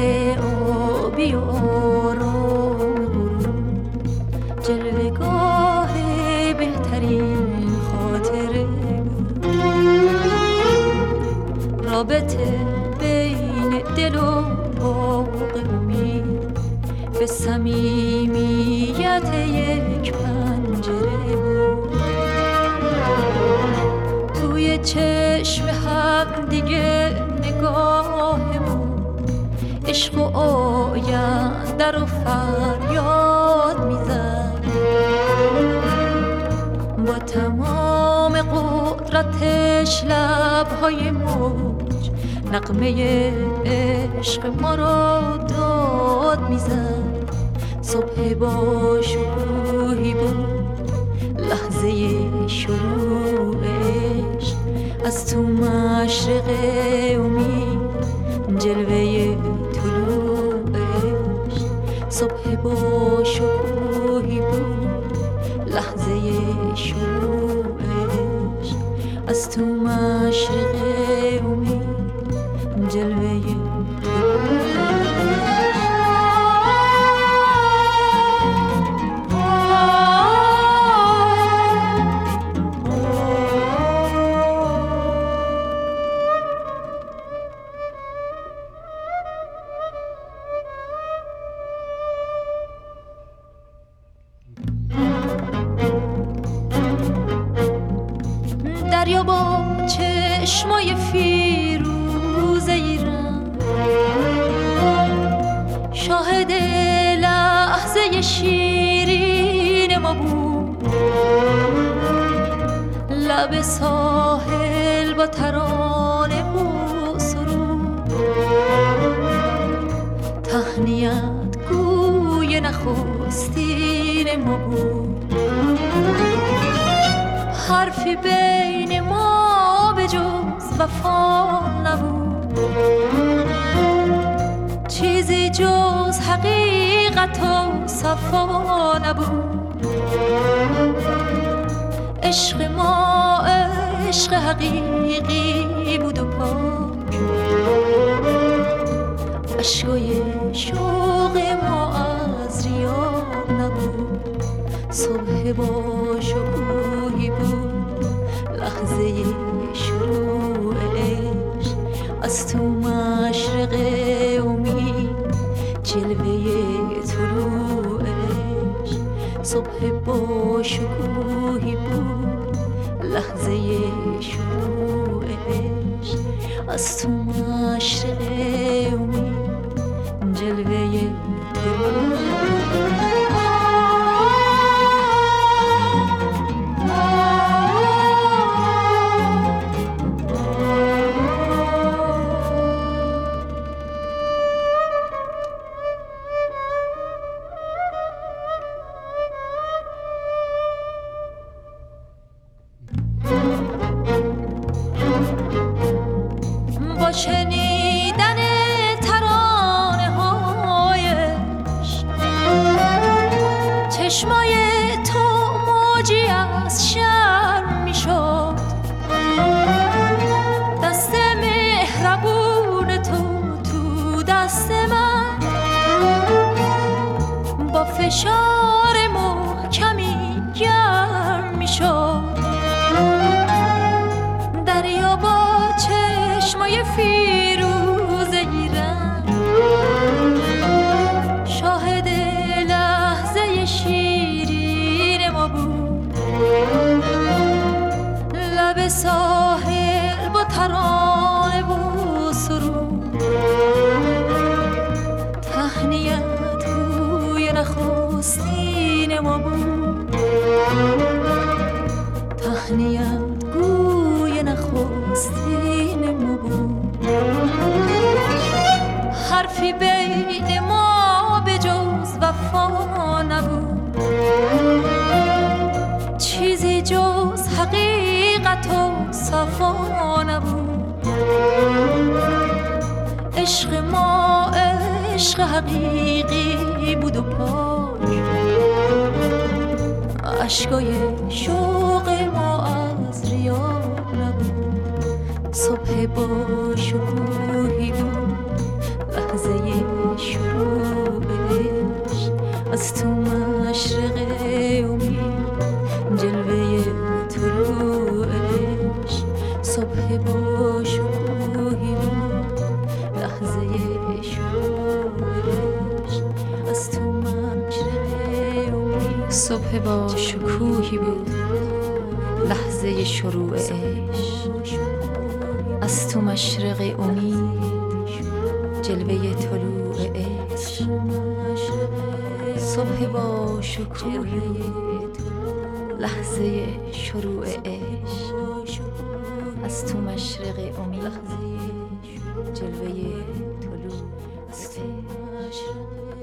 آبی و آرام جلوه‌گاه بهترین خاطره بود. رابطه بین دل و باغ امید به صمیمیت یک پنجره بود. توی چشم هم دیگه نگاهمون عشق و آینده رو فریاد میزد. با تمام قدرتش لبهای موج نغمه عشق ما را داد میزد. صبح با شکوهی بود لحظه شروعش، از تو مشرق امید جلوه طلوعش. صبح با شکوهی بود لحظه شروعش، از تو مشرق امید جلوه طلوعش. دریا با چشمای فیروزه ایران شاهد لحظه شیرین ما بود. لب ساحل با ترانه و سرود تهنیت گوی نخستین ما بود. حرفی بین ما به جز وفا نبود، چیزی جز حقیقت و صفا نبود. عشق ما عشق حقیقی بود و پاک، اشکای شوق ما از ریا نبود. صبح با شکوهی بود لحظه شروعش، از تو مشرق امید جلوه طلوعش. صبح با شکوهی بود لحظه شروعش، از تو مشرق امید جلوه طلوعش. با شنیدن ترانه هایش چشمای تو موجی از شرم می شد. دست مهربون تو دست من با فشار محکمی گرم می شد. دریا با چشمای فیروزه ایران شاهد لحظه شیرین ما بود. لب ساحل با ترانه و سرود تهنیت گوی نخستین ما بود. تهنیت گوی نخستین ما بود. حرفی بین ما به جز وفا نبود، چیزی جز حقیقت و صفا نبود. عشق ما عشق حقیقی بود و پاک، اشکای شوق ما از ریا نبود. صبح با شکوهی بود لحظه صبح با شکوهی بود لحظه شروع عشق، از تو مشرق امید جلوه طلوع عشق. صبح با شکوهی بود لحظه شروع عشق، از تو مشرق امید جلوه طلوع عشق.